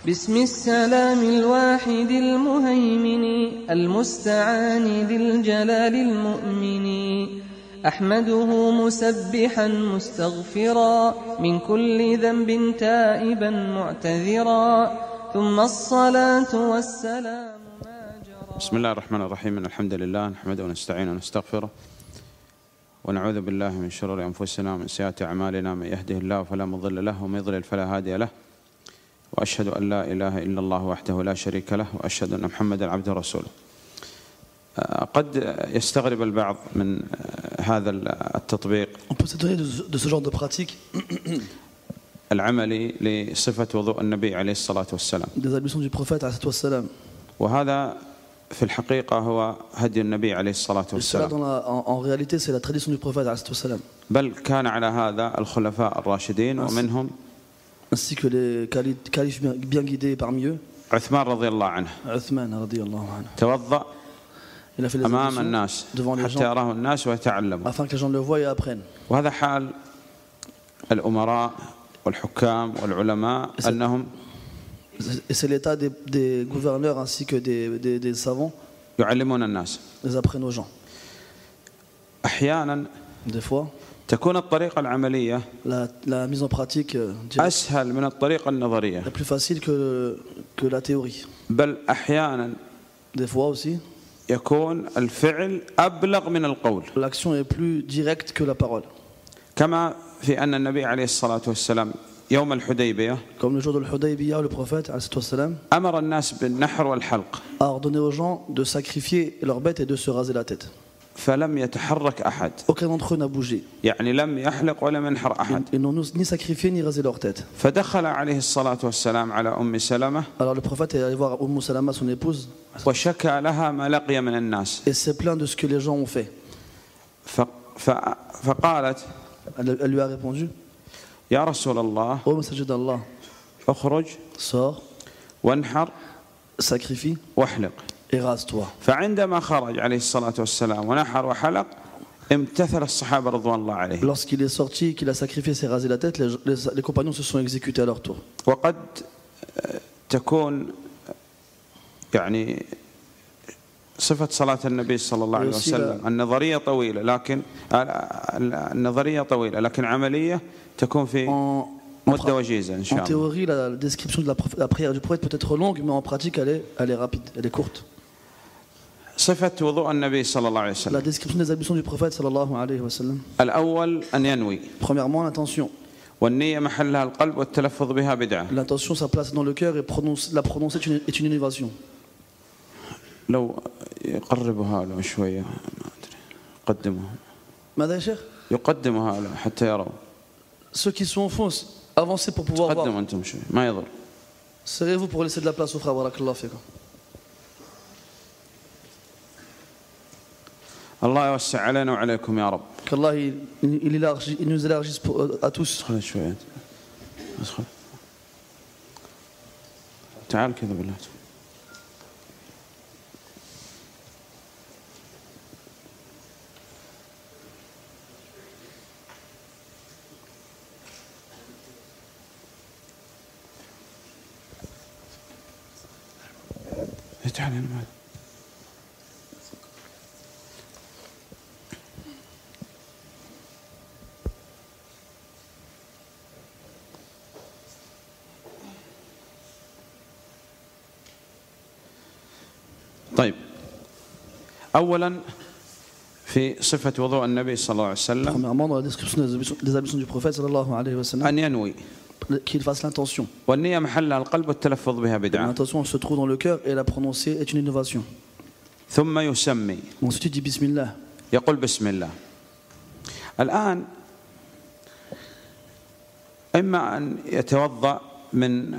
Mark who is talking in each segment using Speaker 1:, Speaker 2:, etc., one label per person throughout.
Speaker 1: باسم السلام الواحد المهيمن المستعان ذي الجلال المؤمن أحمده مسبحا مستغفرا من كل ذنب تائبا معتذرا ثم الصلاة والسلام ما جرى.
Speaker 2: بسم الله الرحمن الرحيم. الحمد لله نحمده ونستعينه ونستغفره ونعوذ بالله من شرور أنفسنا ومن سيئات أعمالنا. من يهده الله فلا مضل له ومن يضلل فلا هادي له، وأشهد أن لا إله إلا الله وحده لا شريك له، وأشهد أن محمدا عبده ورسوله. قد يستغرب البعض من هذا التطبيق العملي لصفة وضوء النبي عليه الصلاة والسلام، وهذا في الحقيقة هو هدي النبي عليه الصلاة والسلام، بل كان على هذا الخلفاء الراشدين ومنهم
Speaker 3: ainsi que les califes bien guidés parmi eux.
Speaker 2: عثمان رضي الله عنه توضأ أمام الناس حتى يراه الناس ويتعلموا،
Speaker 3: afin que les gens le voient et apprennent.
Speaker 2: وهذا حال الأمراء والحكام والعلماء أنهم
Speaker 3: Et c'est l'état des gouverneurs ainsi que des savants.
Speaker 2: يعلمون الناس.
Speaker 3: Ils apprennent aux gens.
Speaker 2: أحيانا
Speaker 3: Des fois
Speaker 2: تكون الطريقة العملية
Speaker 3: la mise en pratique
Speaker 2: أسهل من الطريقة النظرية.
Speaker 3: la plus facile que la théorie.
Speaker 2: بل أحيانا
Speaker 3: Des fois aussi
Speaker 2: يكون الفعل أبلغ من القول.
Speaker 3: l'action est plus directe que la parole.
Speaker 2: كما في أن النبي عليه الصلاة والسلام يوم الحديبية
Speaker 3: Comme le jour de l'Hudaybiyah, le prophète
Speaker 2: أمر الناس بالنحر والحلق
Speaker 3: a ordonné aux gens de sacrifier leurs bêtes et de se raser la tête.
Speaker 2: فلم يتحرك أحد.
Speaker 3: Aucun d'entre eux n'a bougé.
Speaker 2: يعني لم يحلق ولم ينحر أحد.
Speaker 3: Ils n'ont ni sacrifié ni rasé leur tête.
Speaker 2: فدخل عليه الصلاة والسلام على أم سلمة.
Speaker 3: Alors le prophète est allé voir Salama, son épouse.
Speaker 2: وشكى لها ما لقي من الناس.
Speaker 3: Et s'est plaint de ce que les gens ont fait.
Speaker 2: فقالت
Speaker 3: Elle lui a répondu:
Speaker 2: يا رسول الله
Speaker 3: Ô messager d'Allah,
Speaker 2: اخرج
Speaker 3: sors,
Speaker 2: وانحر
Speaker 3: sacrifie
Speaker 2: واحلق.
Speaker 3: et rase-toi.
Speaker 2: فعندما خرج عليه الصلاة والسلام ونحر وحلق امتثل الصحابة رضوان الله عليهم.
Speaker 3: Lorsqu'il est sorti, qu'il a sacrifié et s'est rasé la tête, les compagnons se sont exécutés à leur tour.
Speaker 2: وقد تكون يعني صفة صلاة النبي صلى الله عليه وسلم النظرية طويلة، لكن عملية تكون في مدة وجيزة إن شاء الله.
Speaker 3: En théorie, la description de la prière du prophète peut être longue, mais en pratique, elle est rapide, elle est courte.
Speaker 2: صفة وضوء النبي صلى الله عليه وسلم.
Speaker 3: La description des ablutions du prophète sallallahu alayhi wa sallam.
Speaker 2: الأول أن ينوي.
Speaker 3: Premièrement, l'intention.
Speaker 2: والنية محلها القلب والتلفظ بها بدعة.
Speaker 3: L'intention, sa place dans le cœur et la prononcer est une innovation.
Speaker 2: لو يقربها له شوية ما أدري قدمها.
Speaker 3: ماذا يا شيخ؟
Speaker 2: يقدمها له حتى يروا.
Speaker 3: Ceux qui sont au fond, avancez pour pouvoir voir.
Speaker 2: قدموا أنتم شوي ما يضر.
Speaker 3: Serrez-vous pour laisser de la place au frère. Barakallahu fikum.
Speaker 2: الله يوسع علينا وعليكم يا رب.
Speaker 3: qu'Allah il nous élargisse à tous.
Speaker 2: ادخل شوي ادخل تعال كذا بالله. تعال هنا معي. طيب، أولا في صفة وضوء النبي صلى الله عليه وسلم
Speaker 3: premièrement dans la description des ablutions du prophète sallallahu alayhi wa sallam
Speaker 2: أن ينوي
Speaker 3: qu'il fasse l'intention.
Speaker 2: والنية محلها القلب والتلفظ بها بدعة.
Speaker 3: L'intention se trouve dans le cœur et la prononcer est une innovation.
Speaker 2: ثم يسمي.
Speaker 3: Ensuite il dit bismillah.
Speaker 2: يقول بسم الله. الآن إما أن يتوضأ من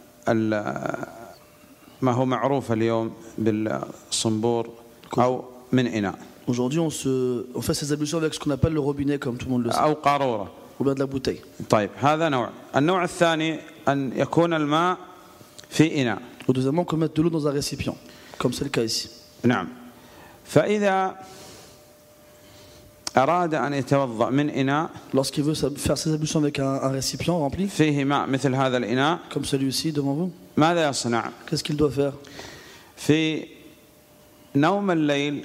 Speaker 2: ما هو معروف اليوم بالصنبور أو من إناء.
Speaker 3: Aujourd'hui on fait ces ablutions avec ce qu'on appelle le robinet comme tout le monde le sait.
Speaker 2: أو قارورة.
Speaker 3: Ou bien de la bouteille.
Speaker 2: طيب هذا نوع. النوع الثاني أن يكون الماء في إناء.
Speaker 3: Ou deuxièmement qu'on mette de l'eau dans un récipient comme c'est le cas ici.
Speaker 2: نعم. فإذا أراد أن يتوضأ من إناء
Speaker 3: lorsqu'il veut faire ses ablutions avec un récipient rempli,
Speaker 2: فيه ماء مثل هذا الإناء
Speaker 3: comme celui-ci devant vous,
Speaker 2: ماذا يصنع؟
Speaker 3: qu'est-ce qu'il doit faire?
Speaker 2: في نوم الليل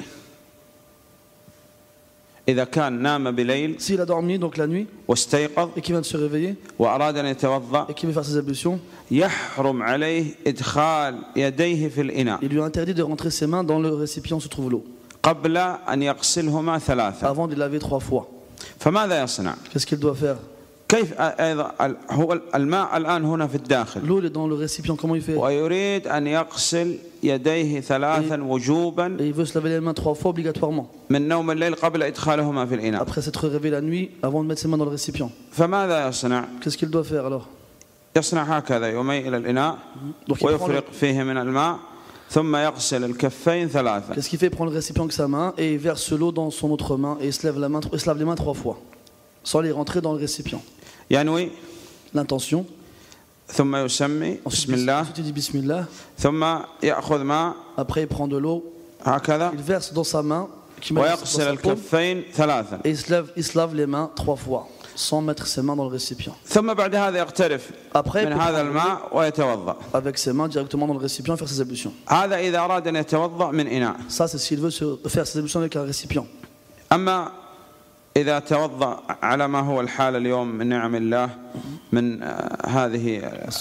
Speaker 2: إذا كان نام بليل
Speaker 3: S'il a dormi donc la nuit
Speaker 2: واستيقظ
Speaker 3: et qu'il vient de se réveiller
Speaker 2: وأراد أن يتوضأ
Speaker 3: et qu'il veut faire ses ablutions,
Speaker 2: يحرم عليه إدخال يديه في الإناء
Speaker 3: il lui interdit de rentrer ses mains dans le récipient où se trouve l'eau
Speaker 2: قبل أن يغسلهما ثلاثة.
Speaker 3: avant de les laver 3 fois.
Speaker 2: فماذا يصنع؟
Speaker 3: Qu'est-ce qu'il doit faire?
Speaker 2: كيف أيضا هو الماء الآن هنا في الداخل
Speaker 3: L'eau elle est dans le récipient, comment il fait?
Speaker 2: ويريد أن يغسل يديه ثلاثا وجوبا
Speaker 3: Et il veut se laver les mains 3 fois obligatoirement
Speaker 2: من نوم الليل قبل إدخالهما في الإناء.
Speaker 3: après s'être réveillé la nuit avant de mettre ses mains dans le récipient.
Speaker 2: فماذا يصنع؟
Speaker 3: Qu'est-ce qu'il doit faire alors?
Speaker 2: يصنع هكذا يميل الإناء
Speaker 3: Donc il prend
Speaker 2: ويفرق فيه من الماء ثم يغسل الكفين ثلاثا.
Speaker 3: Qu'est-ce qu'il fait? Il prend le récipient avec sa main et il verse l'eau dans son autre main et il se lave les mains 3 fois sans les rentrer dans le récipient.
Speaker 2: ينوي
Speaker 3: L'intention.
Speaker 2: ثم يسمي بسم الله
Speaker 3: Ensuite il dit Bismillah.
Speaker 2: ثم يأخذ ماء
Speaker 3: Après il prend de l'eau,
Speaker 2: هكذا
Speaker 3: il verse dans sa main qui met dans
Speaker 2: ويغسل
Speaker 3: sa paume,
Speaker 2: الكفين ثلاثا.
Speaker 3: et il se lave les mains 3 fois sans mettre ses mains dans le récipient.
Speaker 2: ثم بعد هذا يغترف
Speaker 3: Après il
Speaker 2: من
Speaker 3: peut
Speaker 2: هذا
Speaker 3: prendre
Speaker 2: الماء ويتوضأ.
Speaker 3: avec ses mains directement dans le récipient et faire ses ablutions.
Speaker 2: هذا إذا أراد أن يتوضأ من إناء.
Speaker 3: Ça c'est s'il veut faire ses ablutions avec un récipient.
Speaker 2: أما إذا توضأ على ما هو الحال اليوم من نعم الله من هذه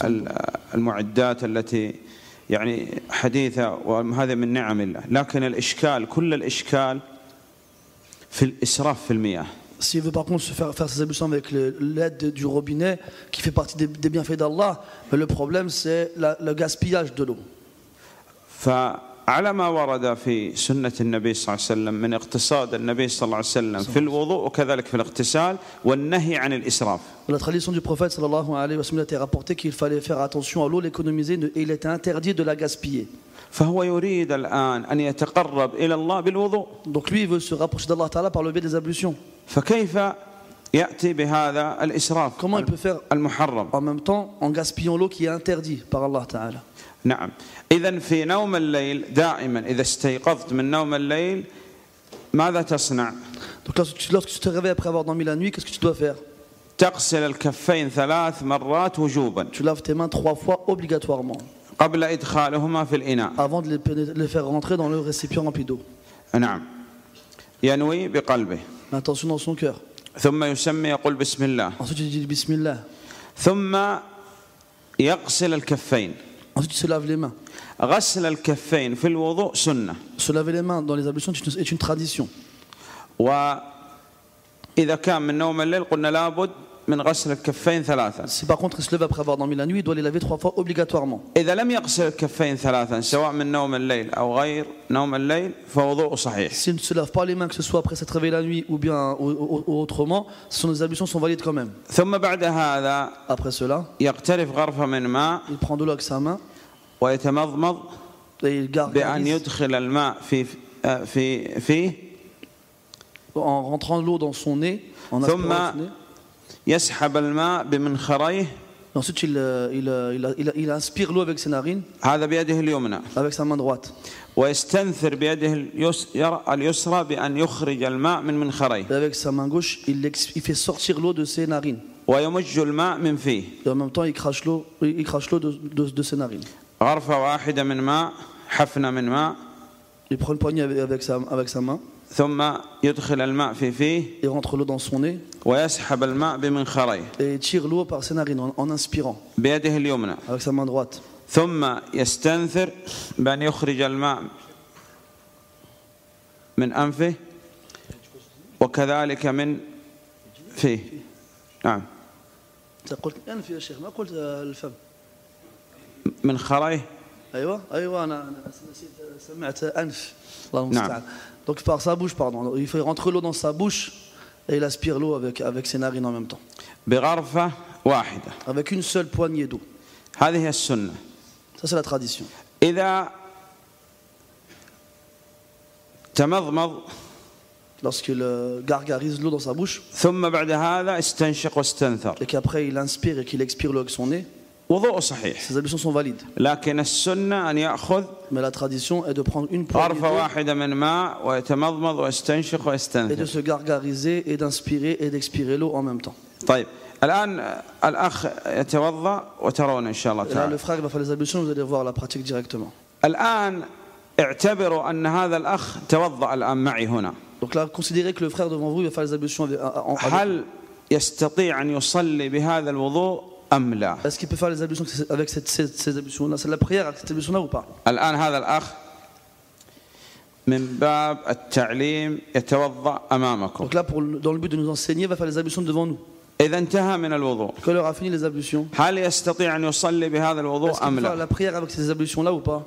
Speaker 2: المعدات التي يعني حديثة وهذا من نعم الله، لكن الإشكال كل الإشكال في الإسراف في المياه.
Speaker 3: S'il veut par contre faire ses ablutions avec l'aide du robinet qui fait partie des bienfaits d'Allah, mais le problème c'est le gaspillage de l'eau.
Speaker 2: فعلى ما ورد في سنة النبي صلى الله عليه وسلم من اقتصاد النبي صلى الله عليه وسلم في الوضوء وكذلك في الاغتسال والنهي عن الإسراف.
Speaker 3: La tradition du prophète sallallahu alayhi wa sallam a été rapportée qu'il fallait faire attention à l'eau, l'économiser et il était interdit de la gaspiller.
Speaker 2: فهو يريد الآن أن يتقرب إلى الله بالوضوء.
Speaker 3: Donc lui il veut se rapprocher d'Allah Ta'ala par le biais des ablutions.
Speaker 2: فكيف يأتي بهذا الإسراف
Speaker 3: Comment il peut faire
Speaker 2: المحرم؟
Speaker 3: en même temps en gaspillant l'eau qui est interdite par Allah Ta'ala?
Speaker 2: نعم. إذن في نوم الليل دائما إذا استيقظت من نوم الليل ماذا تصنع؟
Speaker 3: Donc lorsque tu te réveilles après avoir dormi la nuit, qu'est-ce que tu dois faire?
Speaker 2: تغسل الكفين 3 مرات وجوبا
Speaker 3: Tu laves tes mains 3 fois obligatoirement
Speaker 2: قبل إدخالهما في الإناء.
Speaker 3: avant de les faire rentrer dans le récipient rempli d'eau.
Speaker 2: نعم. ينوي بقلبه
Speaker 3: L'intention dans son cœur.
Speaker 2: ثم يسمي يقول بسم الله
Speaker 3: Ensuite il dit Bismillah.
Speaker 2: ثم يغسل الكفين.
Speaker 3: Ensuite il se lave les mains.
Speaker 2: غسل الكفين في الوضوء سنة.
Speaker 3: Se laver les mains dans les ablutions est une tradition.
Speaker 2: وإذا كان من نوم الليل قلنا لابد من غسل الكفين 3.
Speaker 3: Si par contre il se lève après avoir dormi la nuit, il doit les laver 3 fois obligatoirement.
Speaker 2: إذا لم يغسل الكفين 3 سواء من نوم الليل أو غير نوم الليل فوضوء صحيح.
Speaker 3: S'il ne se lave pas les mains, que ce soit après s'être réveillé la nuit ou bien ou autrement, les ablutions sont valides quand même.
Speaker 2: ثم بعد هذا
Speaker 3: Après cela,
Speaker 2: يقترف غرفة من ماء
Speaker 3: il prend de l'eau avec sa main
Speaker 2: ويتمضمض
Speaker 3: et il garde
Speaker 2: بأن يدخل الماء فيه
Speaker 3: en rentrant l'eau dans son nez, en aspirant
Speaker 2: ثم
Speaker 3: son nez.
Speaker 2: يسحب الماء بمنخريه.
Speaker 3: Ensuite il inspire l'eau avec ses narines,
Speaker 2: هذا بيده اليمنى
Speaker 3: avec sa main droite.
Speaker 2: ويستنثر بيده اليسرى بأن يخرج الماء من منخريه
Speaker 3: Et avec sa main gauche, il fait sortir l'eau de ses narines.
Speaker 2: ويمج الماء من فيه.
Speaker 3: Et en même temps, il crache l'eau de ses narines.
Speaker 2: غرفة واحدة من ماء حفنة من ماء.
Speaker 3: Il prend une poignée avec sa main.
Speaker 2: ثم يدخل الماء فيه
Speaker 3: Il rentre l'eau dans son nez.
Speaker 2: ويسحب الماء بمنخريه.
Speaker 3: Et il tire l'eau par ses narines en inspirant.
Speaker 2: بيده اليمنى.
Speaker 3: Avec sa main droite.
Speaker 2: ثم يستنثر بأن يخرج الماء من أنفه وكذلك من فيه. نعم.
Speaker 3: قلت أنف يا شيخ ما قلت الفم.
Speaker 2: منخريه.
Speaker 3: أيوة أنا سمعت أنف. الله المستعان. Donc par sa bouche, pardon. Il fait rentrer l'eau dans sa bouche et il aspire l'eau avec ses narines en même temps.
Speaker 2: بغرفة واحدة.
Speaker 3: Avec une seule poignée d'eau.
Speaker 2: هذه هي السنة.
Speaker 3: Ça c'est la tradition.
Speaker 2: إذا تمضمض
Speaker 3: lorsqu'il gargarise l'eau dans sa bouche
Speaker 2: ثم بعد هذا استنشق واستنثر.
Speaker 3: et qu'après il inspire et qu'il expire l'eau avec son nez.
Speaker 2: وضوء صحيح.
Speaker 3: Ses ablutions sont valides.
Speaker 2: لكن السنة أن يأخذ
Speaker 3: Mais la tradition est de prendre une poignée
Speaker 2: غرفة واحدة من ماء ويتمضمض ويستنشق
Speaker 3: et de
Speaker 2: ويستنثر.
Speaker 3: se gargariser et d'inspirer et d'expirer l'eau en même temps.
Speaker 2: طيب الآن الأخ يتوضأ وترون إن شاء الله
Speaker 3: Et là,
Speaker 2: تعالى.
Speaker 3: le frère il va faire les ablutions, vous allez voir la pratique directement.
Speaker 2: الآن اعتبروا أن هذا الأخ توضأ الآن معي هنا.
Speaker 3: Donc là, considérez que le frère devant vous il va faire les ablutions avec
Speaker 2: هل يستطيع أن يصلي بهذا الوضوء أم لا؟
Speaker 3: Est-ce qu'il peut faire les ablutions avec ces ablutions-là? C'est la prière avec cette ablution-là ou pas?
Speaker 2: الآن هذا الأخ من باب التعليم يتوضأ أمامكم.
Speaker 3: Donc là, dans le but de nous enseigner, il va faire les ablutions devant nous.
Speaker 2: إذا انتهى من الوضوء
Speaker 3: Quand il aura fini les ablutions,
Speaker 2: هل يستطيع أن يصلي بهذا
Speaker 3: est-ce
Speaker 2: الوضوء
Speaker 3: qu'il
Speaker 2: أم
Speaker 3: peut faire
Speaker 2: لا؟
Speaker 3: la prière avec ces ablutions-là ou pas?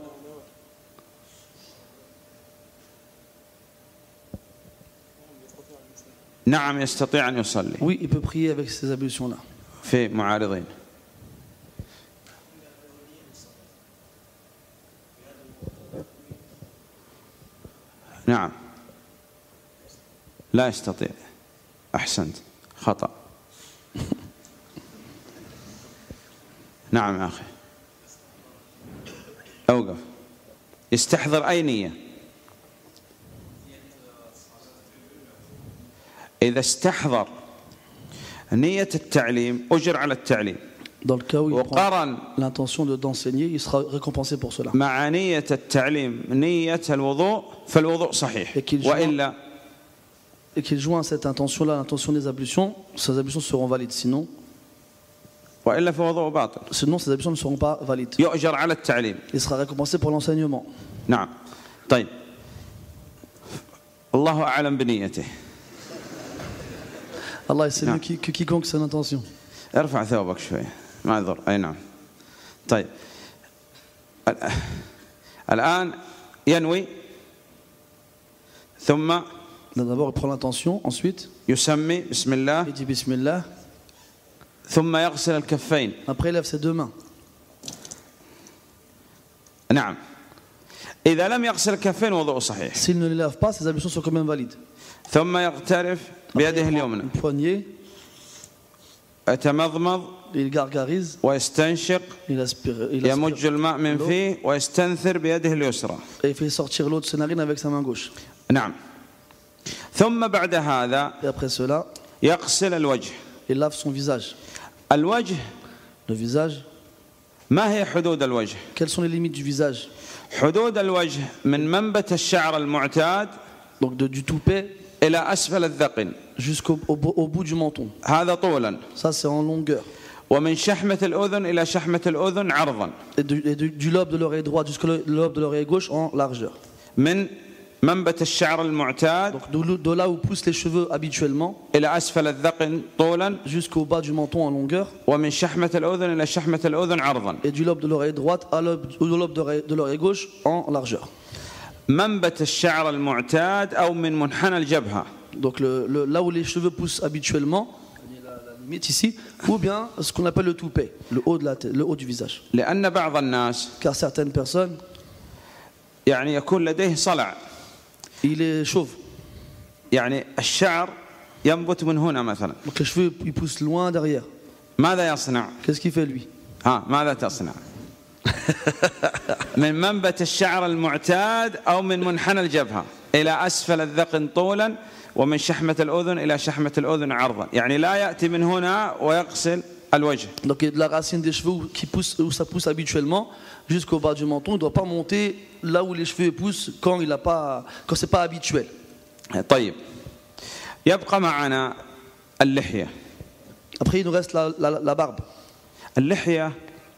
Speaker 2: نعم يستطيع أن يصلي.
Speaker 3: Oui, il peut prier avec ces ablutions-là.
Speaker 2: في معارضين. نعم لا يستطيع. أحسنت خطأ. نعم يا أخي أوقف. يستحضر أي نية؟ إذا استحضر نية التعليم أجر على التعليم.
Speaker 3: Dans le cas où il prend
Speaker 2: وقرن
Speaker 3: l'intention d'enseigner, il sera récompensé pour cela.
Speaker 2: مع نية التعليم نية الوضوء فالوضوء صحيح. وإلا
Speaker 3: Et qu'il joint cette intention-là, l'intention des ablutions, ces ablutions seront valides. Sinon,
Speaker 2: وإلا فالوضوء باطل.
Speaker 3: ces ablutions ne seront pas valides.
Speaker 2: يؤجر على التعليم.
Speaker 3: Il sera récompensé pour l'enseignement.
Speaker 2: نعم. طيب الله أعلم بنيته.
Speaker 3: Allah c'est mieux que quiconque son intention.
Speaker 2: ارفع ثوبك شوي ما يضر. أي نعم. طيب الآن ينوي ثم
Speaker 3: D'abord, il prend l'intention, ensuite,
Speaker 2: يسمي بسم الله
Speaker 3: il dit Bismillah,
Speaker 2: ثم يغسل الكفين.
Speaker 3: après il lève ses deux mains.
Speaker 2: نعم. إذا لم يغسل الكفين وضوء صحيح.
Speaker 3: S'il ne les lave pas, ses ablutions sont quand même valides.
Speaker 2: ثم يغترف بيده اليمنى.
Speaker 3: Une poignée,
Speaker 2: يتمضمض
Speaker 3: il gargarise,
Speaker 2: ويستنشق
Speaker 3: il aspire,
Speaker 2: يمج الماء من فيه ويستنثر بيده اليسرى.
Speaker 3: et il fait sortir l'eau de ses narines avec sa main gauche.
Speaker 2: نعم. ثم بعد هذا
Speaker 3: Et après cela,
Speaker 2: يغسل الوجه.
Speaker 3: il lave son visage.
Speaker 2: الوجه
Speaker 3: Le visage,
Speaker 2: ما هي حدود الوجه؟
Speaker 3: quelles sont les limites du visage?
Speaker 2: حدود الوجه من منبت الشعر المعتاد
Speaker 3: Donc du toupet
Speaker 2: إلى أسفل الذقن.
Speaker 3: jusqu'au au bout du menton.
Speaker 2: هذا طولا.
Speaker 3: Ça c'est en longueur.
Speaker 2: ومن شحمة الأذن إلى شحمة الأذن عرضا.
Speaker 3: Et du lobe de l'oreille droite jusqu'au lobe de l'oreille gauche en largeur.
Speaker 2: من منبت الشعر المعتاد
Speaker 3: Donc de là où poussent les cheveux habituellement
Speaker 2: إلى أسفل الذقن طولا.
Speaker 3: jusqu'au bas du menton en longueur.
Speaker 2: ومن شحمة الأذن إلى شحمة الأذن عرضا.
Speaker 3: Et du lobe de l'oreille droite au lobe de l'oreille gauche en largeur.
Speaker 2: منبت الشعر المعتاد أو من منحنى الجبهة.
Speaker 3: Donc là où les cheveux poussent habituellement, la limite ici, ou bien ce qu'on appelle le toupet, le haut de la tête, le haut du visage.
Speaker 2: لأن بعض الناس
Speaker 3: Car certaines personnes,
Speaker 2: يعني يكون لديه صلع.
Speaker 3: il est chauve.
Speaker 2: يعني الشعر ينبت من هنا مثلا.
Speaker 3: Donc les cheveux ils poussent loin derrière.
Speaker 2: ماذا يصنع؟
Speaker 3: Qu'est-ce qu'il fait lui?
Speaker 2: ماذا تصنع؟ من منبت الشعر المعتاد أو من منحنى الجبهة إلى أسفل الذقن طولا ومن شحمة الأذن إلى شحمة الأذن عرضا. يعني لا يأتي من هنا ويغسل الوجه.
Speaker 3: Donc il y a de la racine des cheveux qui pousse, où ça pousse habituellement jusqu'au bas du menton. Il ne doit pas monter là où les cheveux poussent quand c'est pas habituel.
Speaker 2: طيب يبقى معنا اللحية.
Speaker 3: Après il nous reste la barbe.
Speaker 2: اللحية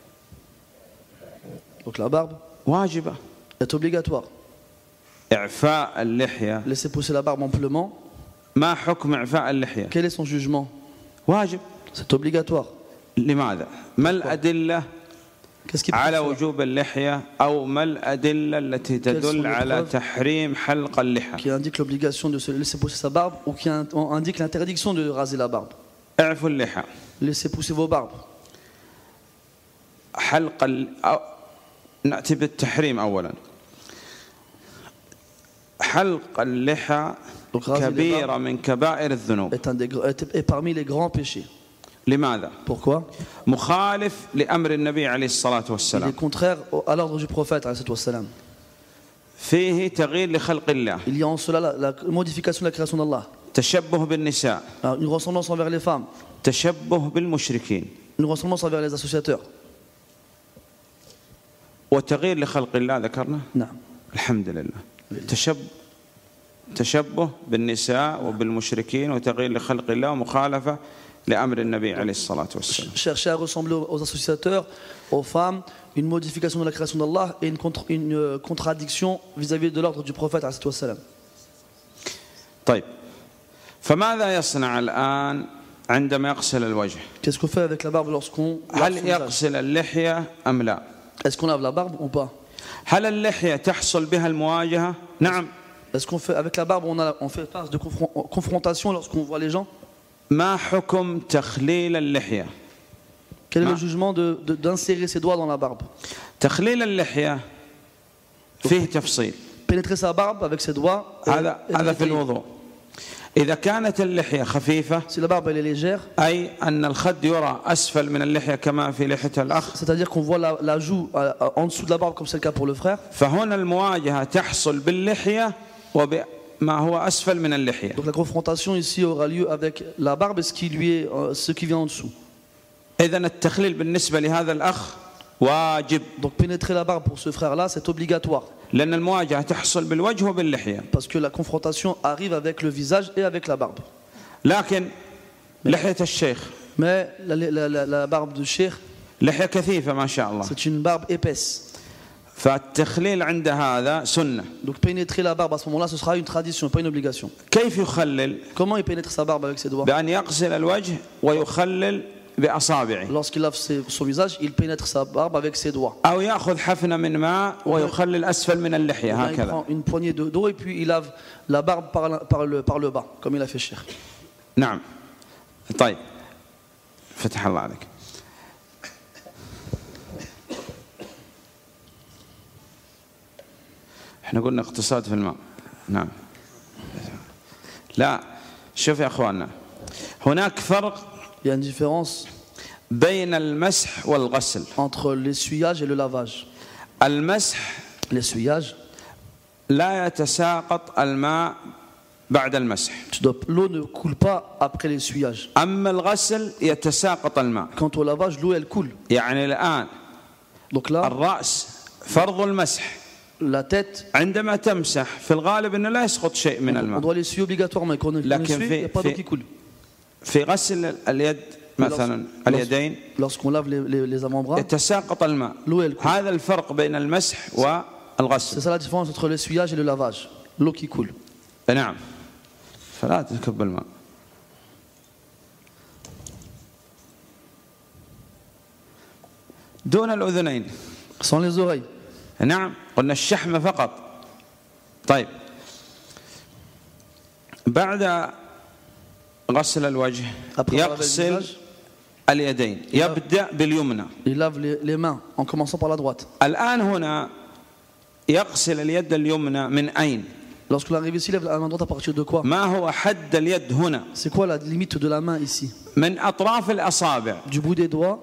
Speaker 3: Donc la barbe
Speaker 2: واجبة.
Speaker 3: est obligatoire.
Speaker 2: إعفاء اللحية.
Speaker 3: Laisser pousser la barbe amplement.
Speaker 2: ما حكم إعفاء اللحية؟
Speaker 3: Quel est son jugement?
Speaker 2: واجب.
Speaker 3: C'est obligatoire.
Speaker 2: لماذا؟ ما الأدلة على وجوب اللحية أو ما الأدلة التي تدل على تحريم حلق اللحى؟
Speaker 3: Qui indique l'obligation de se laisser pousser sa barbe ou qui indique l'interdiction de raser la barbe.
Speaker 2: اعفوا اللحى.
Speaker 3: Laissez pousser vos barbes.
Speaker 2: نأتي بالتحريم أولا. حلق اللحى كبيرة من كبائر الذنوب.
Speaker 3: est parmi les grands péchés.
Speaker 2: لماذا؟
Speaker 3: Pourquoi?
Speaker 2: مخالف لأمر النبي عليه الصلاة
Speaker 3: Il
Speaker 2: والسلام.
Speaker 3: est contraire à l'ordre du prophète عليه الصلاة والسلام.
Speaker 2: فيه تغيير لخلق الله.
Speaker 3: Il y a en cela la modification de la création d'Allah.
Speaker 2: تشبه بالنساء.
Speaker 3: Une ressemblance envers les femmes.
Speaker 2: تشبه بالمشركين.
Speaker 3: Une ressemblance envers les associateurs.
Speaker 2: وتغيير لخلق الله ذكرنا.
Speaker 3: نعم.
Speaker 2: الحمد لله. تشبه بالنساء وبالمشركين وتغيير لخلق الله ومخالفة لأمر النبي عليه الصلاة والسلام.
Speaker 3: Chercher à ressembler aux associateurs, aux femmes, une modification de la création d'Allah et une contradiction vis-à-vis de l'ordre du prophète عليه الصلاة والسلام.
Speaker 2: طيب فماذا يصنع الآن عندما يغسل الوجه؟
Speaker 3: Qu'est-ce qu'on fait avec la barbe lorsqu'on
Speaker 2: هل يغسل اللحية أم لا؟
Speaker 3: Est-ce qu'on lave la barbe ou pas?
Speaker 2: هل اللحية تحصل بها المواجهة؟ نعم.
Speaker 3: Est-ce qu'on fait avec la barbe on fait face de confrontation lorsqu'on voit les gens?
Speaker 2: ما حكم تخليل اللحية؟
Speaker 3: Quel est le jugement d'insérer ses doigts dans la barbe?
Speaker 2: تخليل اللحية فيه تفصيل.
Speaker 3: Pénétrer sa barbe avec ses doigts.
Speaker 2: هذا في الوضوء. إذا كانت اللحية خفيفة
Speaker 3: si la barbe elle est légère,
Speaker 2: أي أن الخد يرى أسفل من اللحية كما في لحية الأخ,
Speaker 3: c'est-à-dire qu'on voit la joue en dessous de la barbe comme c'est le cas pour le frère.
Speaker 2: فهنا المواجهة تحصل باللحية وبما هو أسفل من اللحية.
Speaker 3: Donc la confrontation ici aura lieu avec la barbe et ce qui vient en dessous.
Speaker 2: إذن التخليل بالنسبة لهذا الأخ واجب.
Speaker 3: Donc pénétrer la barbe pour ce frère-là c'est obligatoire.
Speaker 2: لأن المواجهة تحصل بالوجه وباللحية.
Speaker 3: Parce que la confrontation arrive avec le visage et avec la barbe.
Speaker 2: لكن لحية الشيخ.
Speaker 3: Mais la barbe du cheikh.
Speaker 2: لحية كثيفة ما شاء الله.
Speaker 3: C'est une barbe épaisse.
Speaker 2: فالتخليل عند هذا سنة.
Speaker 3: Donc pénétrer la barbe à ce moment-là ce sera une tradition pas une obligation.
Speaker 2: كيف يخلل؟
Speaker 3: Comment il pénètre sa barbe avec ses doigts?
Speaker 2: بأن يغسل الوجه ويخلل بأصابعه.
Speaker 3: Lorsqu'il lave son visage, il pénètre sa barbe avec ses doigts.
Speaker 2: أو يأخذ حفنة من ماء ويخلل أسفل من اللحية هكذا.
Speaker 3: Il prend une poignée d'eau et puis il lave la barbe par le bas, comme il a fait Cheikh.
Speaker 2: نعم. طيب. فتح الله عليك. احنا قلنا اقتصاد في الماء. نعم. لا شوف يا اخواننا هناك فرق
Speaker 3: Il y a une différence
Speaker 2: بين المسح والغسل.
Speaker 3: entre l'essuyage et le lavage.
Speaker 2: المسح
Speaker 3: L'essuyage,
Speaker 2: لا يتساقط الماء بعد المسح.
Speaker 3: l'eau ne coule pas après l'essuyage.
Speaker 2: أما الغسل يتساقط الماء.
Speaker 3: Quant au lavage, l'eau elle coule.
Speaker 2: يعني الآن
Speaker 3: Donc là,
Speaker 2: الرأس فرض المسح.
Speaker 3: la tête,
Speaker 2: عندما تمسح في الغالب أنه لا يسقط شيء من
Speaker 3: on
Speaker 2: الماء.
Speaker 3: doit l'essuyer obligatoirement. Quand on essuie, il n'y a pas d'eau qui coule.
Speaker 2: في غسل اليد مثلا اليدين
Speaker 3: lorsqu'on lave les avant-bras,
Speaker 2: يتساقط الماء.
Speaker 3: l'eau elle coule.
Speaker 2: هذا الفرق بين المسح
Speaker 3: C'est
Speaker 2: والغسل.
Speaker 3: ça la différence entre l'essuyage et le lavage. L'eau qui coule.
Speaker 2: نعم. فلا تكب الماء. دون الأذنين.
Speaker 3: Sans les oreilles.
Speaker 2: نعم قلنا الشحم فقط. طيب بعد غسل الوجه يغسل اليدين يبدأ باليمنى.
Speaker 3: Il lave les mains en commençant par la droite.
Speaker 2: الآن هنا يغسل اليد اليمنى من أين؟
Speaker 3: Lorsqu'on arrive ici, il lève la main droite à partir de quoi?
Speaker 2: ما هو حد اليد هنا؟
Speaker 3: C'est quoi la limite de la main ici?
Speaker 2: من أطراف الأصابع
Speaker 3: Du bout des doigts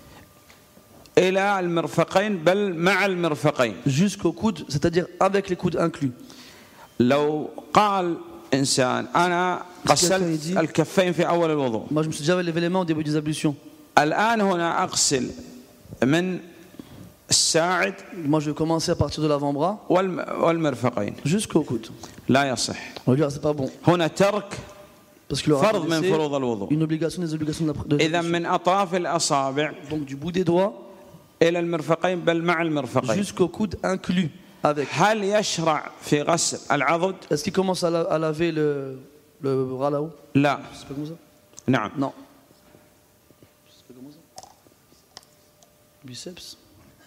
Speaker 2: إلى المرفقين بل مع المرفقين.
Speaker 3: jusqu'au coude, c'est-à-dire avec les coudes inclus.
Speaker 2: لو قال إنسان أنا غسلت الكفين في أول الوضوء.
Speaker 3: Moi, je me suis déjà levé les mains au début des ablutions.
Speaker 2: الآن هنا أغسل من الساعد.
Speaker 3: Moi, je vais commencer à partir de l'avant-bras
Speaker 2: والمرفقين
Speaker 3: jusqu'au coude.
Speaker 2: لا يصح.
Speaker 3: On va dire c'est pas bon.
Speaker 2: هنا ترك
Speaker 3: Parce que le
Speaker 2: فرض من فروض الوضوء.
Speaker 3: une obligation des obligations de
Speaker 2: إذا من أطراف الأصابع
Speaker 3: donc du bout des doigts
Speaker 2: إلى المرفقين بل مع المرفقين.
Speaker 3: jusqu'au coude inclus avec.
Speaker 2: هل يشرع في غسل العضد؟
Speaker 3: Est-ce qu'il commence à laver le bras là-haut?
Speaker 2: لا.
Speaker 3: C'est pas comme ça?
Speaker 2: نعم.
Speaker 3: Non. C'est pas comme ça? Biceps.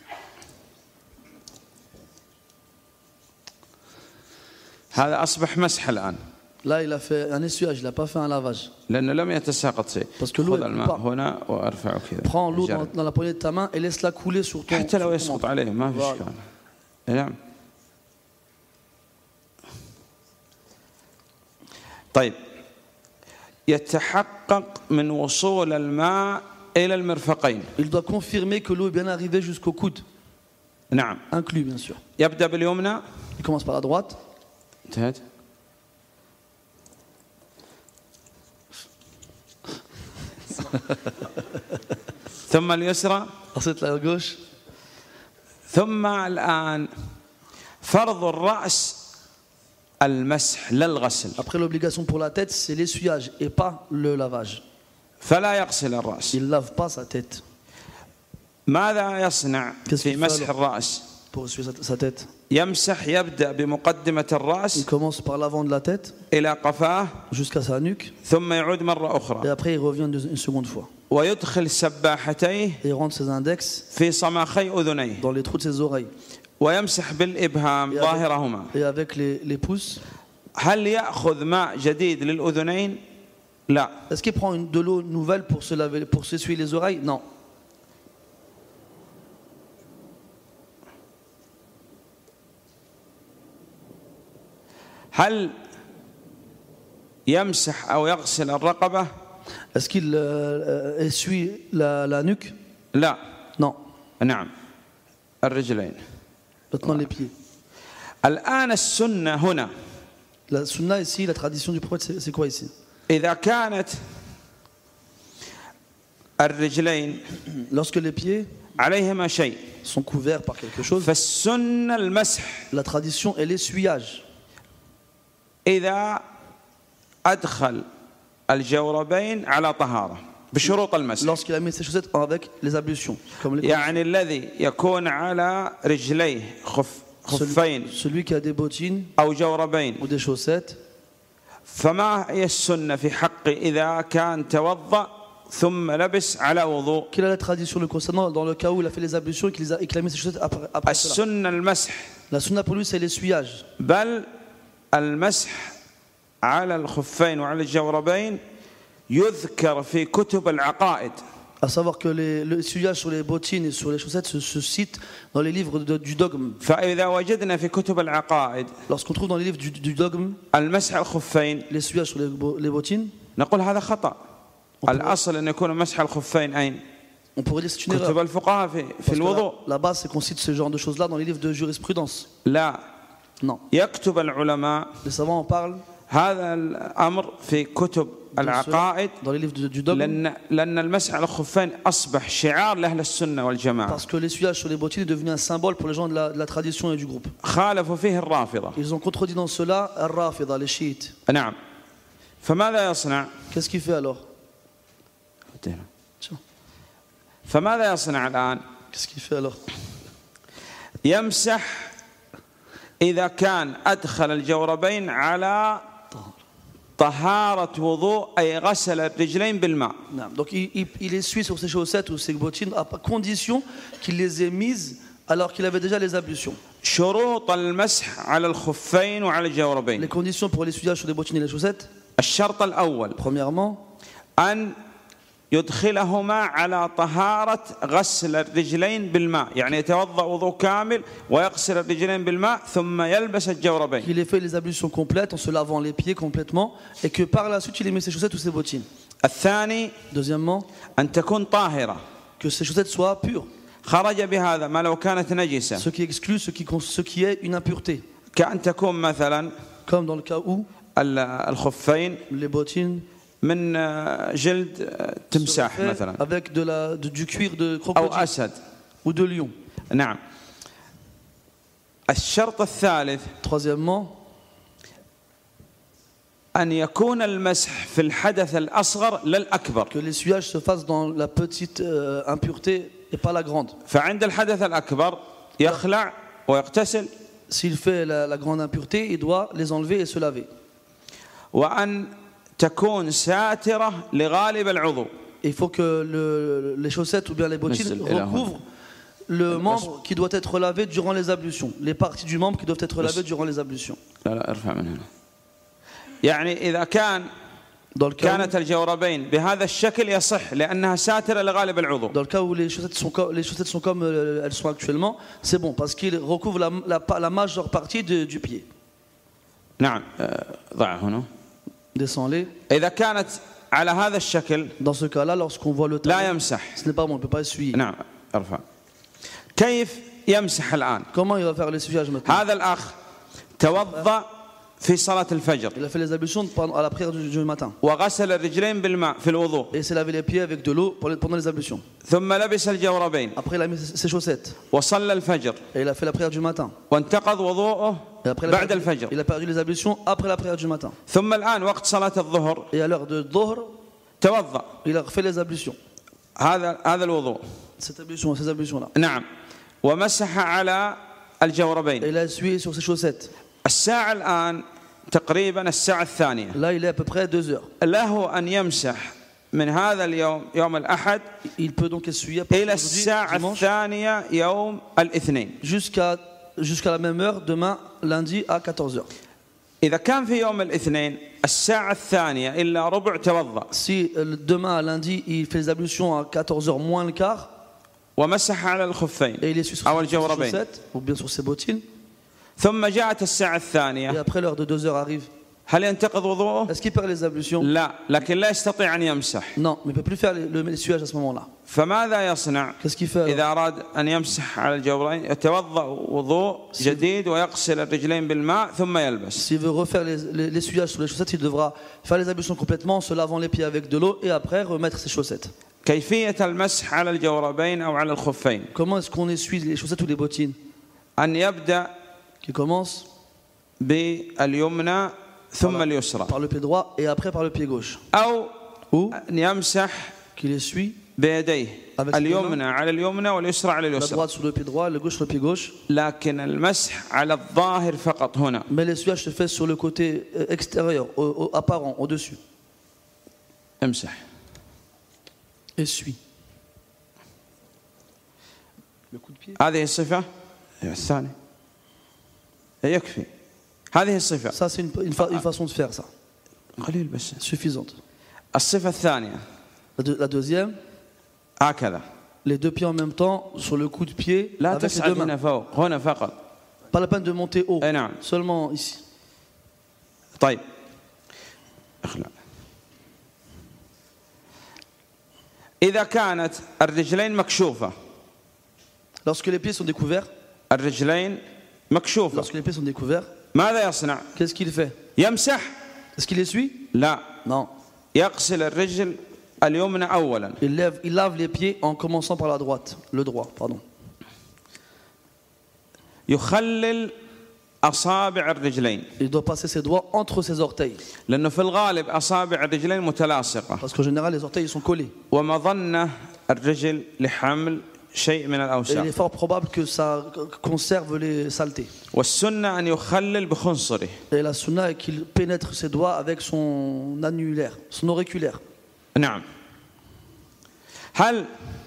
Speaker 2: هذا أصبح مسح الآن.
Speaker 3: Là, il a fait un essuyage, il n'a pas fait un lavage.
Speaker 2: لأنه لم يتساقط شيء. خذ الماء هنا وارفعه كذا.
Speaker 3: Prends l'eau dans la poignée de ta main et laisse-la couler sur ton.
Speaker 2: حتى لو يسقط عليه ما في إشكال. نعم. طيب يتحقق من وصول الماء إلى المرفقين.
Speaker 3: Il doit confirmer que l'eau est bien arrivée jusqu'au coude.
Speaker 2: نعم.
Speaker 3: Inclus bien sûr.
Speaker 2: يبدأ باليمنى.
Speaker 3: Il commence par la droite.
Speaker 2: انتهت. ثم اليسرى.
Speaker 3: Ensuite la gauche.
Speaker 2: ثم الآن فرض الرأس المسح لا الغسل.
Speaker 3: Après l'obligation pour la tête, c'est l'essuyage et pas le lavage.
Speaker 2: فلا يغسل الرأس.
Speaker 3: Il lave pas sa tête.
Speaker 2: ماذا يصنع في مسح الرأس؟
Speaker 3: Pour essuyer sa tête.
Speaker 2: يمسح يبدأ بمقدمة الرأس.
Speaker 3: Il commence par l'avant de la tête.
Speaker 2: إلى قفاه.
Speaker 3: Jusqu'à sa nuque.
Speaker 2: ثم يعود مرة أخرى.
Speaker 3: Et après il revient une seconde fois.
Speaker 2: ويدخل سباحتيه.
Speaker 3: Et il rentre ses index.
Speaker 2: في صماخي أذنيه.
Speaker 3: Dans les trous de ses oreilles.
Speaker 2: ويمسح بالإبهام ظاهرهما.
Speaker 3: Et avec les pouces.
Speaker 2: هل يأخذ ماء جديد للأذنين؟ لا.
Speaker 3: Est-ce qu'il prend de l'eau nouvelle pour se laver, pour s'essuyer les oreilles? Non.
Speaker 2: هل يمسح أو يغسل الرقبة؟
Speaker 3: Est-ce qu'il essuie la nuque?
Speaker 2: لا.
Speaker 3: Non.
Speaker 2: نعم. الرجلين.
Speaker 3: Maintenant les pieds.
Speaker 2: الآن السنة هنا.
Speaker 3: La sunna ici, la tradition du prophète, c'est quoi ici?
Speaker 2: إذا كانت الرجلين
Speaker 3: lorsque les pieds
Speaker 2: عليهما شيء
Speaker 3: sont couverts par quelque chose,
Speaker 2: فالسنة المسح.
Speaker 3: la tradition est l'essuyage.
Speaker 2: إذا أدخل الجوربين على طهارة بشروط المسح.
Speaker 3: Lorsqu'il a mis ses chaussettes avec les ablutions.
Speaker 2: يعني الذي يكون على رجليه خفين.
Speaker 3: Celui qui a des bottines
Speaker 2: أو جوربين.
Speaker 3: ou des chaussettes.
Speaker 2: فما هي السنة في حق إذا كان توضأ ثم لبس على وضوء؟
Speaker 3: Quelle est la tradition le concernant dans le cas où il a fait les ablutions et qu'il a mis ses chaussettes après cela?
Speaker 2: السنة المسح.
Speaker 3: La sunna pour lui c'est l'essuyage.
Speaker 2: بل المسح على الخفين وعلى الجوربين يذكر في كتب العقائد.
Speaker 3: À savoir que l'essuyage sur les bottines et sur les chaussettes se cite dans les livres du dogme.
Speaker 2: فإذا وجدنا في كتب العقائد
Speaker 3: Lorsqu'on trouve dans les livres du dogme
Speaker 2: المسح الخفين
Speaker 3: l'essuyage sur les bottines,
Speaker 2: نقول هذا خطأ. الأصل أن يكون مسح الخفين أين؟
Speaker 3: on pourrait dire c'est une
Speaker 2: كتب
Speaker 3: erreur.
Speaker 2: الفقهاء في الوضوء.
Speaker 3: La base c'est qu'on cite ce genre de choses là dans les livres de jurisprudence.
Speaker 2: لا.
Speaker 3: Non.
Speaker 2: يكتب العلماء
Speaker 3: Les savants en parlent
Speaker 2: هذا الأمر في كتب العقائد
Speaker 3: dans les livres du dogme.
Speaker 2: لأن المسح على الخفين أصبح شعار لأهل السنة والجماعة.
Speaker 3: Parce que l'essuyage sur les bottines est devenu un symbole pour les gens de la tradition et du groupe.
Speaker 2: خالفوا فيه الرافضة.
Speaker 3: Ils ont contredit dans cela Al-Rafida, les chiites.
Speaker 2: نعم. فماذا يصنع؟
Speaker 3: Qu'est-ce qu'il fait alors?
Speaker 2: فماذا يصنع الآن؟
Speaker 3: Qu'est-ce qu'il fait alors?
Speaker 2: يمسح إذا كان أدخل الجوربين على طهارة وضوء أي غسل الرجلين بالماء.
Speaker 3: Donc il essuie sur ses chaussettes ou ses bottines à condition qu'il les ait mises alors qu'il avait déjà les ablutions.
Speaker 2: شروط المسح على الخفين وعلى الجوربين.
Speaker 3: Les conditions pour l'essuyage sur les bottines et les chaussettes.
Speaker 2: الشرط الأول.
Speaker 3: Premièrement,
Speaker 2: أن يدخلهما على طهارة غسل الرجلين بالماء، يعني يتوضأ وضوء كامل ويغسل الرجلين بالماء ثم يلبس الجوربين.
Speaker 3: qu'il ait fait les ablutions complètes en se lavant les pieds complètement et que par la suite il ait mis ses chaussettes ou ses bottines.
Speaker 2: الثاني
Speaker 3: Deuxièmement,
Speaker 2: أن تكون طاهرة.
Speaker 3: que ses chaussettes soient pures.
Speaker 2: خرج بهذا ما لو كانت نجسة.
Speaker 3: Ce qui exclut ce qui est une impureté.
Speaker 2: كأن تكون مثلا
Speaker 3: Comme dans le cas où
Speaker 2: الخفين
Speaker 3: les bottines
Speaker 2: من جلد تمساح مثلا
Speaker 3: avec du cuir de
Speaker 2: أو
Speaker 3: crocodile
Speaker 2: أسد
Speaker 3: ou de lion.
Speaker 2: نعم. الشرط الثالث
Speaker 3: Troisièmement,
Speaker 2: أن يكون المسح في الحدث الأصغر لا الأكبر.
Speaker 3: que l'essuyage se fasse dans la petite impureté et pas la grande.
Speaker 2: فعند الحدث الأكبر يخلع ويغتسل.
Speaker 3: S'il fait la grande impureté, il doit les enlever et se laver.
Speaker 2: وأن تكون ساترة لغالب العضو.
Speaker 3: Il faut que les chaussettes ou bien les bottines recouvrent le membre qui doit être lavé durant les ablutions, les parties du membre qui doivent être lavées durant les ablutions.
Speaker 2: لا لا ارفع من هنا. يعني إذا كانت الجوربين بهذا الشكل يصح لأنها ساترة لغالب العضو.
Speaker 3: Dans le cas où les chaussettes sont comme elles sont actuellement, c'est bon parce qu'ils recouvrent la majeure partie du pied.
Speaker 2: نعم. ضع هنا.
Speaker 3: descends-les.
Speaker 2: إذا كانت على هذا الشكل
Speaker 3: Dans ce cas-là, lorsqu'on voit le
Speaker 2: لا
Speaker 3: talon,
Speaker 2: يمسح.
Speaker 3: ce n'est pas bon, on ne peut pas essuyer.
Speaker 2: نعم ارفع. كيف يمسح الآن؟
Speaker 3: Comment il va faire l'essuyage maintenant?
Speaker 2: هذا الأخ توضأ في صلاة الفجر
Speaker 3: Il a fait les ablutions à la prière du matin.
Speaker 2: وغسل الرجلين بالماء في الوضوء
Speaker 3: Et il s'est lavé les pieds avec de l'eau pendant les ablutions.
Speaker 2: ثم لبس الجوربين
Speaker 3: Après, il a mis ses chaussettes.
Speaker 2: وصلى الفجر
Speaker 3: Et il a fait la prière du matin.
Speaker 2: وانتقض وضوءه
Speaker 3: Et après,
Speaker 2: بعد الفجر
Speaker 3: il a perdu les ablutions après la prière du matin.
Speaker 2: ثم الآن وقت صلاة الظهر
Speaker 3: Et à l'heure de Dhuhr,
Speaker 2: توضأ
Speaker 3: il a fait les ablutions.
Speaker 2: هذا الوضوء
Speaker 3: Ces ablutions-là.
Speaker 2: نعم ومسح على
Speaker 3: Et
Speaker 2: الجوربين.
Speaker 3: il a essuyé sur ses chaussettes.
Speaker 2: الساعة الآن تقريبا الساعة الثانية.
Speaker 3: Là, il est à peu près 2 heures.
Speaker 2: له أن يمسح من هذا اليوم يوم الأحد
Speaker 3: Il peut donc essuyer
Speaker 2: إلى الساعة الثانية يوم الاثنين.
Speaker 3: jusqu'à la même heure demain, lundi à 14 heures.
Speaker 2: إذا كان في يوم الاثنين الساعة الثانية إلا ربع توضأ.
Speaker 3: Si demain, lundi, il fait les ablutions à 14 heures moins le quart,
Speaker 2: ومسح على الخفين
Speaker 3: et il essuie sur
Speaker 2: أو
Speaker 3: ses
Speaker 2: الجوربين.
Speaker 3: chaussettes, ou bien sur ses bottines,
Speaker 2: ثم جاءت الساعة
Speaker 3: et
Speaker 2: الثانية
Speaker 3: après l'heure de 2 heures arrive,
Speaker 2: هل ينتقض وضوءه؟
Speaker 3: est-ce qu'il perd les ablutions?
Speaker 2: لا لكن لا يستطيع أن يمسح.
Speaker 3: Non, mais il ne peut plus faire l'essuyage à ce moment-là.
Speaker 2: فماذا يصنع
Speaker 3: Qu'est-ce qu'il fait alors?
Speaker 2: إذا أراد أن يمسح على الجوربين؟ يتوضأ وضوء جديد ويغسل الرجلين بالماء ثم يلبس.
Speaker 3: S'il veut refaire l'essuyage sur les chaussettes, il devra faire les ablutions complètement, se lavant les pieds avec de l'eau et après remettre ses chaussettes.
Speaker 2: كيفية المسح على الجوربين أو على الخفين؟
Speaker 3: Comment est-ce qu'on essuie les chaussettes ou les bottines?
Speaker 2: أن يبدأ
Speaker 3: Qui commence
Speaker 2: باليمنى ثم اليسرى
Speaker 3: par le pied droit et après par le pied gauche.
Speaker 2: أو
Speaker 3: Ou
Speaker 2: أن يمسح
Speaker 3: qu'il essuie
Speaker 2: بيديه
Speaker 3: avec
Speaker 2: اليمنى على اليمنى واليسرى على
Speaker 3: la
Speaker 2: اليسرى.
Speaker 3: droite sur le pied droit, le gauche sur le pied gauche.
Speaker 2: لكن المسح على الظاهر فقط هنا.
Speaker 3: Mais l'essuyage se fait sur le côté extérieur, apparent, au-dessus.
Speaker 2: امسح.
Speaker 3: Essuie. Le coup de pied.
Speaker 2: هذه الصفة الثانية يكفي. هذه الصفة
Speaker 3: Ça, c'est une façon de faire ça.
Speaker 2: قليل بس.
Speaker 3: Suffisante.
Speaker 2: الصفة الثانية
Speaker 3: La deuxième,
Speaker 2: هكذا.
Speaker 3: les deux pieds en même temps sur le coup de pied
Speaker 2: لا
Speaker 3: avec les
Speaker 2: تصعد
Speaker 3: deux mains.
Speaker 2: هنا فوق هنا فقط.
Speaker 3: Pas la peine de monter haut.
Speaker 2: أي نعم.
Speaker 3: Seulement ici.
Speaker 2: طيب اخلع. إذا كانت الرجلين مكشوفة.
Speaker 3: Lorsque les pieds sont découverts,
Speaker 2: الرجلين مكشوفة.
Speaker 3: lorsque les pieds sont découverts,
Speaker 2: ماذا يصنع؟
Speaker 3: qu'est-ce qu'il fait?
Speaker 2: يمسح؟
Speaker 3: Est-ce qu'il essuie?
Speaker 2: لا.
Speaker 3: Non.
Speaker 2: يغسل الرجل اليمنى أولا.
Speaker 3: Il lave les pieds en commençant par la droite, le droit, pardon.
Speaker 2: يخلل أصابع الرجلين.
Speaker 3: Il doit passer ses doigts entre ses orteils.
Speaker 2: لأنه في الغالب أصابع الرجلين متلاصقة.
Speaker 3: Parce qu'en général, les orteils ils sont collés.
Speaker 2: ومظنة الرجل لحمل شيء من
Speaker 3: Et il
Speaker 2: الأوساخ.
Speaker 3: est fort probable que ça conserve les saletés.
Speaker 2: والسنة أن يخلل بخنصره.
Speaker 3: Et la sunna est qu'il pénètre ses doigts avec son annulaire, son auriculaire.
Speaker 2: نعم. هل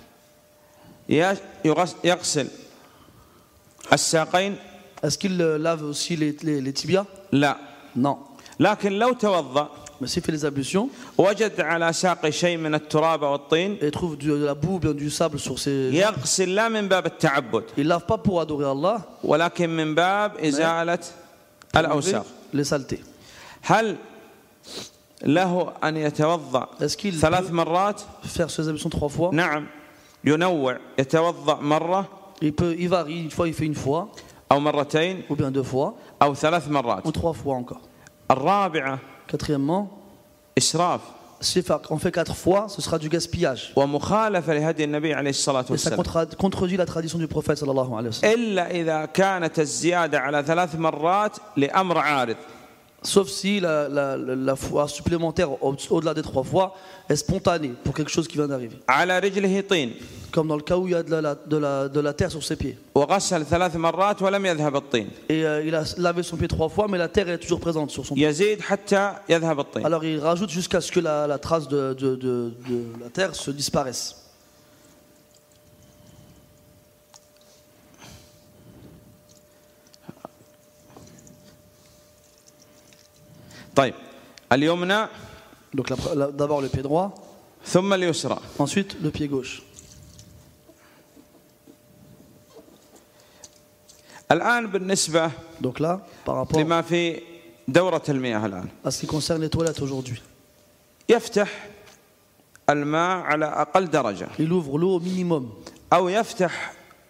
Speaker 2: يغسل الساقين؟
Speaker 3: Est-ce qu'il lave aussi les tibias?
Speaker 2: لا.
Speaker 3: Non.
Speaker 2: لكن لو توضأ
Speaker 3: Mais s'il fait les ablutions
Speaker 2: وجد على ساقي شيء من التراب والطين
Speaker 3: et trouve de la boue ou bien du sable sur ses...
Speaker 2: يغسل لا من باب التعبد
Speaker 3: Il ne lave pas pour adorer Allah,
Speaker 2: ولكن من باب إزالة الأوساخ.
Speaker 3: les saletés.
Speaker 2: هل له أن يتوضأ
Speaker 3: Est-ce qu'il
Speaker 2: 3
Speaker 3: peut
Speaker 2: مرات؟
Speaker 3: faire ses ablutions 3 fois?
Speaker 2: نعم. ينوع يتوضأ مرة
Speaker 3: Il varie, une fois il fait une fois,
Speaker 2: أو مرتين
Speaker 3: ou bien 2 fois,
Speaker 2: أو 3 مرات.
Speaker 3: ou 3 fois encore.
Speaker 2: الرابعة
Speaker 3: Quatrièmement,
Speaker 2: إسراف
Speaker 3: si on fait 4 fois, ce sera du gaspillage.
Speaker 2: ومخالفة لهدي النبي عليه الصلاة
Speaker 3: Et ça
Speaker 2: والسلام.
Speaker 3: contredit la tradition du prophète sallallahu alayhi wa sallam.
Speaker 2: إلا إذا كانت الزيادة على 3 مرات لأمر عارض.
Speaker 3: Sauf si la fois supplémentaire au-delà des 3 fois est spontanée pour quelque chose qui vient d'arriver.
Speaker 2: على رجله طين
Speaker 3: Comme dans le cas où il y a de la terre sur ses pieds.
Speaker 2: وغسل 3 مرات ولم يذهب الطين.
Speaker 3: Et il a lavé son pied 3 fois, mais la terre est toujours présente sur son pied.
Speaker 2: يزيد حتى يذهب الطين.
Speaker 3: Alors il rajoute jusqu'à ce que la trace de la terre se disparaisse.
Speaker 2: طيب اليمنى
Speaker 3: Donc d'abord le pied droit,
Speaker 2: ثم اليسرى.
Speaker 3: ensuite le pied gauche.
Speaker 2: الآن بالنسبة
Speaker 3: Donc là, par rapport
Speaker 2: لما في دورة المياه الآن
Speaker 3: à ce qui concerne les toilettes aujourd'hui.
Speaker 2: يفتح الماء على أقل درجة
Speaker 3: Il ouvre l'eau au minimum.
Speaker 2: أو يفتح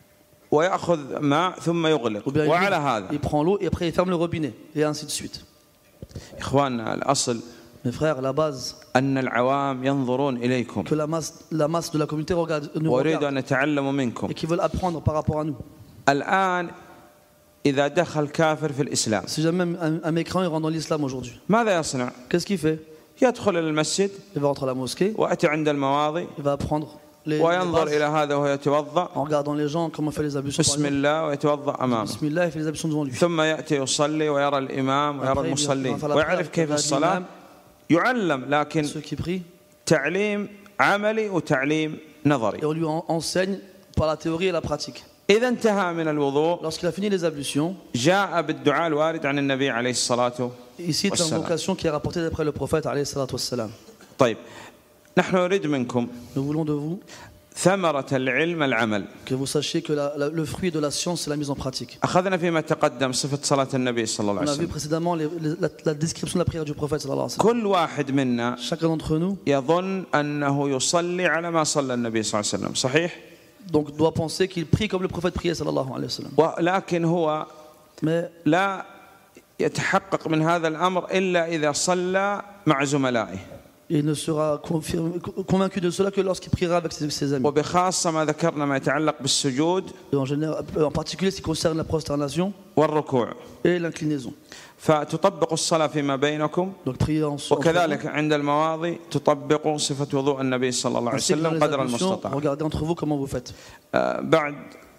Speaker 2: ويأخذ ماء ثم يغلق وعلى هذا
Speaker 3: il prend l'eau et après il ferme le robinet et ainsi de suite.
Speaker 2: إخواننا الأصل
Speaker 3: Mes frères, la base,
Speaker 2: أن العوام ينظرون إليكم
Speaker 3: que la masse de la communauté nous
Speaker 2: وأريد
Speaker 3: regarde
Speaker 2: أن نتعلم منكم
Speaker 3: et qui veulent apprendre par rapport à nous.
Speaker 2: الآن إذا دخل كافر في الإسلام
Speaker 3: Si jamais un mécréant il rentre dans l'islam aujourd'hui,
Speaker 2: ماذا يصنع؟
Speaker 3: qu'est-ce qu'il fait?
Speaker 2: يدخل إلى المسجد
Speaker 3: Il va rentrer à la mosquée,
Speaker 2: وأتي عند المواضي
Speaker 3: il va apprendre les
Speaker 2: وينظر
Speaker 3: bases,
Speaker 2: إلى هذا وهو يتوضأ
Speaker 3: en regardant les gens comment faire les ablutions.
Speaker 2: بسم الله ويتوضأ أمامه
Speaker 3: Bismillah, il fait les ablutions devant lui.
Speaker 2: ثم يأتي يصلي ويرى الإمام ويرى
Speaker 3: Après, il
Speaker 2: المصلين
Speaker 3: va faire la
Speaker 2: ويعرف
Speaker 3: prière,
Speaker 2: كيف
Speaker 3: il va
Speaker 2: الصلاة
Speaker 3: l'imam,
Speaker 2: يعلم لكن
Speaker 3: ceux qui prient,
Speaker 2: تعليم عملي وتعليم نظري
Speaker 3: et on lui enseigne par la théorie et la pratique.
Speaker 2: إذا انتهى من الوضوء
Speaker 3: Lorsqu'il a fini les ablutions,
Speaker 2: جاء بالدعاء الوارد عن النبي عليه الصلاة
Speaker 3: il cite
Speaker 2: والسلام.
Speaker 3: l'invocation qui est rapportée d'après le prophète alayhi salatu wassalam.
Speaker 2: طيب نحن نريد منكم
Speaker 3: Nous voulons de vous
Speaker 2: ثمرة العلم العمل
Speaker 3: que vous sachiez que le fruit de la science, c'est la mise en pratique.
Speaker 2: أخذنا فيما تقدم صفة صلاة النبي صلى الله
Speaker 3: On
Speaker 2: عليه
Speaker 3: a vu
Speaker 2: وسلم
Speaker 3: précédemment la description de la prière du prophète sallallahu alayhi wa
Speaker 2: كل واحد منا
Speaker 3: sallam. Chacun d'entre nous
Speaker 2: يظن أنه يصلي على ما صلى النبي صلى الله عليه وسلم صحيح؟
Speaker 3: donc, doit penser qu'il prie comme le prophète priait sallallahu alayhi wa sallam.
Speaker 2: ولكن هو
Speaker 3: Mais
Speaker 2: لا يتحقق من هذا الأمر إلا إذا صلى مع زملائه
Speaker 3: il ne sera convaincu de cela que lorsqu'il priera avec ses amis.
Speaker 2: وبخاصة ما ذكرنا ما يتعلق بالسجود
Speaker 3: Et en particulier ce qui concerne la prosternation
Speaker 2: والركوع
Speaker 3: et l'inclinaison.
Speaker 2: فتطبق الصلاة فيما بينكم
Speaker 3: Donc prier ensemble.
Speaker 2: وكذلك عند المواضي تطبقوا صفة وضوء النبي صلى الله عليه وسلم قدر المستطاع.
Speaker 3: Regardez entre vous comment vous faites.
Speaker 2: بعد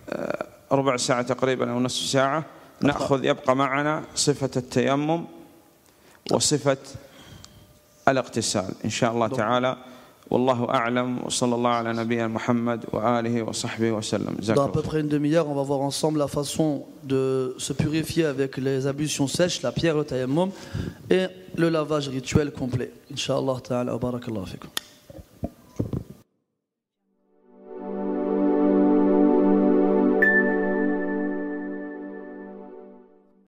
Speaker 2: ربع ساعة تقريبا أو نصف ساعة يبقى معنا صفة التيمم وصفة الاغتسال إن شاء الله تعالى والله أعلم وصلى الله على نبينا محمد وآله وصحبه وسلم.
Speaker 3: Dans à peu près une demi-heure, on va voir ensemble la façon de se purifier avec les ablutions sèches, la pierre, le tayammum et le lavage rituel complet. Inch'Allah ta'ala, wa barakallahu fikum.